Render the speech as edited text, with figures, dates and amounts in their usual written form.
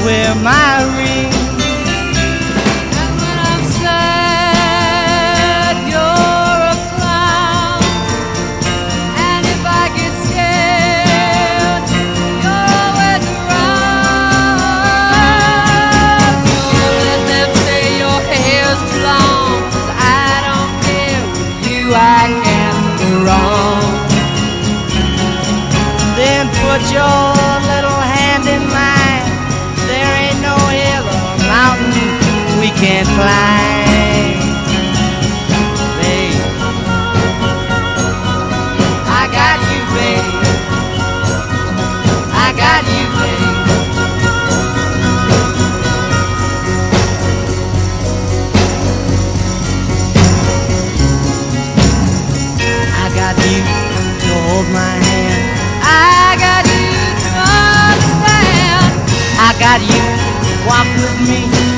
wear my ring. And when I'm sad, you're a clown. And if I get scared, you're always around. So let them say your hair's too long, 'cause I don't care. With you I can't go wrong. Then put your little hand in mine. There ain't no hill or mountain we can't climb. Babe, I got you, babe. I got you, babe. I got you to hold my hand. I got you to understand. I got you, walk with me